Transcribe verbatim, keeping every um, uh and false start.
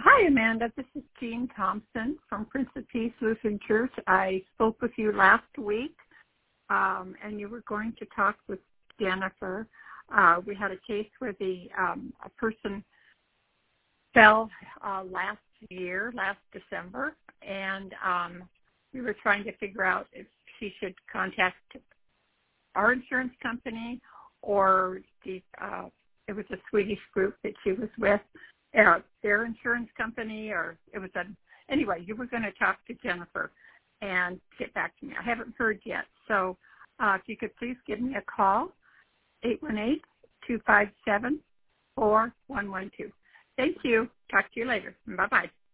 Hi, Amanda. This is Jean Thompson from Prince of Peace Lutheran Church. I spoke with you last week, um, and you were going to talk with Jennifer. Uh, we had a case where the um, a person fell uh, last year, last December, and um, we were trying to figure out if she should contact our insurance company or the uh, it was a Swedish group that she was with. Uh, their insurance company, or it was a, anyway, you were going to talk to Jennifer and get back to me. I haven't heard yet. So uh, if you could please give me a call, eight one eight, two five seven, four one one two. Thank you. Talk to you later. Bye-bye.